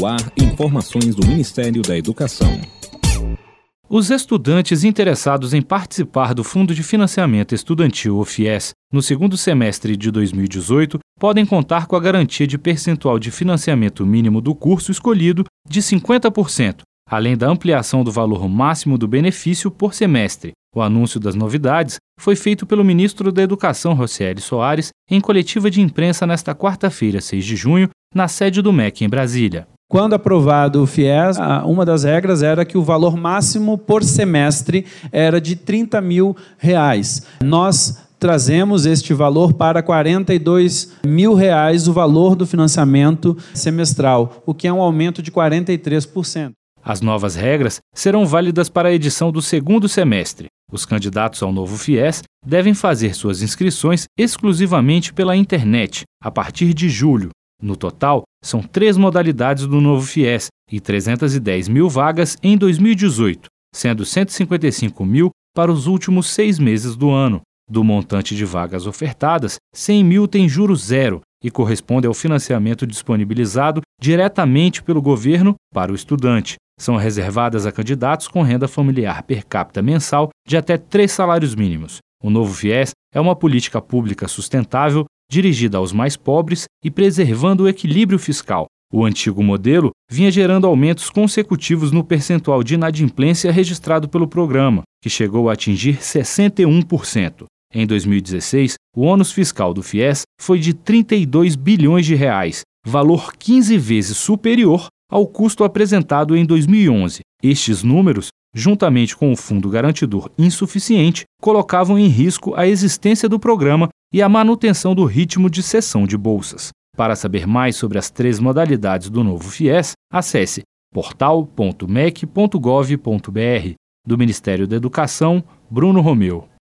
No ar, informações do Ministério da Educação. Os estudantes interessados em participar do Fundo de Financiamento Estudantil, o FIES, no segundo semestre de 2018, podem contar com a garantia de percentual de financiamento mínimo do curso escolhido de 50%, além da ampliação do valor máximo do benefício por semestre. O anúncio das novidades foi feito pelo ministro da Educação, Rocieli Soares, em coletiva de imprensa nesta quarta-feira, 6 de junho, na sede do MEC em Brasília. Quando aprovado o FIES, uma das regras era que o valor máximo por semestre era de R$30 mil. Nós trazemos este valor para R$42 mil, o valor do financiamento semestral, o que é um aumento de 43%. As novas regras serão válidas para a edição do segundo semestre. Os candidatos ao novo FIES devem fazer suas inscrições exclusivamente pela internet, a partir de julho. No total, são 3 modalidades do novo FIES e 310 mil vagas em 2018, sendo 155 mil para os últimos 6 meses do ano. Do montante de vagas ofertadas, 100 mil tem juros zero e corresponde ao financiamento disponibilizado diretamente pelo governo para o estudante. São reservadas a candidatos com renda familiar per capita mensal de até 3 salários mínimos. O novo FIES é uma política pública sustentável dirigida aos mais pobres e preservando o equilíbrio fiscal. O antigo modelo vinha gerando aumentos consecutivos no percentual de inadimplência registrado pelo programa, que chegou a atingir 61%. Em 2016, o ônus fiscal do FIES foi de R$32 bilhões, valor 15 vezes superior ao custo apresentado em 2011. Estes números, juntamente com o fundo garantidor insuficiente, colocavam em risco a existência do programa e a manutenção do ritmo de cessão de bolsas. Para saber mais sobre as 3 modalidades do novo FIES, acesse portal.mec.gov.br. Do Ministério da Educação, Bruno Romeu.